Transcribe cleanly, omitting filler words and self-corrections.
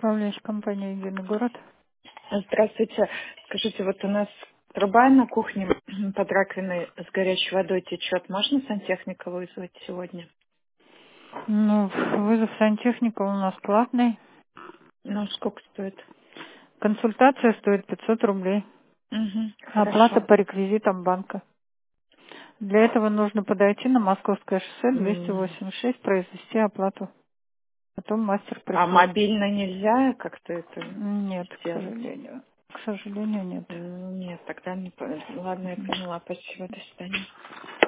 Управляющая компания «Единый город». Здравствуйте. Скажите, вот у нас труба на кухне под раковиной с горячей водой течет. Можно сантехника вызвать сегодня? Ну, вызов сантехника у нас платный. Ну, сколько стоит? Консультация стоит 500 рублей. Угу, Оплата хорошо. по реквизитам банка. Для этого нужно подойти на Московское шоссе М, 286, произвести оплату. Потом мастер А приходит. мобильно нельзя как-то это Нет, к сделать? сожалению. К сожалению, нет. Нет, тогда не... Ладно, я поняла. Спасибо, до свидания.